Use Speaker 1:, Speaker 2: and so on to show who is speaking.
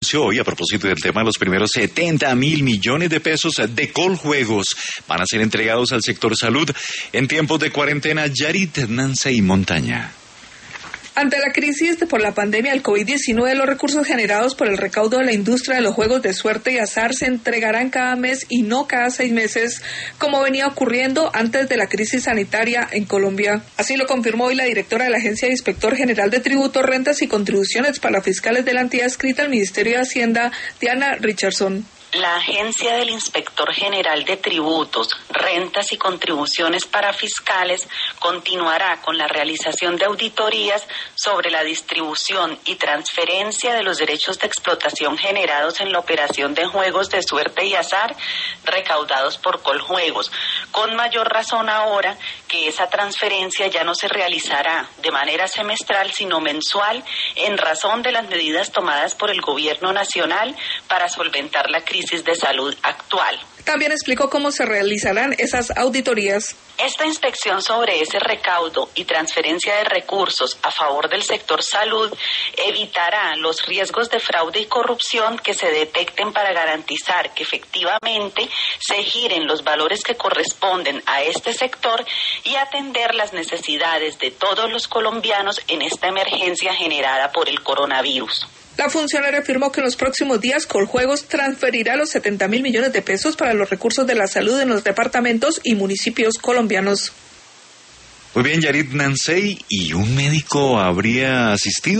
Speaker 1: Hoy, a propósito del tema, los primeros 70.000 millones de pesos de Coljuegos van a ser entregados al sector salud en tiempos de cuarentena. Yarit Nansey Montaña.
Speaker 2: Ante la crisis por la pandemia del COVID-19, los recursos generados por el recaudo de la industria de los juegos de suerte y azar se entregarán cada mes y no cada 6 meses, como venía ocurriendo antes de la crisis sanitaria en Colombia. Así lo confirmó hoy la directora de la Agencia de Inspector General de Tributos, Rentas y Contribuciones para Fiscales de la entidad adscrita al Ministerio de Hacienda, Diana Richardson.
Speaker 3: La Agencia del Inspector General de Tributos, Rentas y Contribuciones para Fiscales continuará con la realización de auditorías sobre la distribución y transferencia de los derechos de explotación generados en la operación de juegos de suerte y azar recaudados por Coljuegos, con mayor razón ahora que esa transferencia ya no se realizará de manera semestral sino mensual en razón de las medidas tomadas por el Gobierno Nacional para solventar la crisis de salud actual.
Speaker 2: También explicó cómo se realizarán esas auditorías.
Speaker 3: Esta inspección sobre ese recaudo y transferencia de recursos a favor del sector salud evitará los riesgos de fraude y corrupción que se detecten para garantizar que efectivamente se giren los valores que corresponden a este sector y atender las necesidades de todos los colombianos en esta emergencia generada por el coronavirus.
Speaker 2: La funcionaria afirmó que en los próximos días Coljuegos transferirá los 70.000 millones de pesos para los recursos de la salud en los departamentos y municipios colombianos.
Speaker 1: Muy bien, Yarit Nansey, ¿y un médico habría asistido?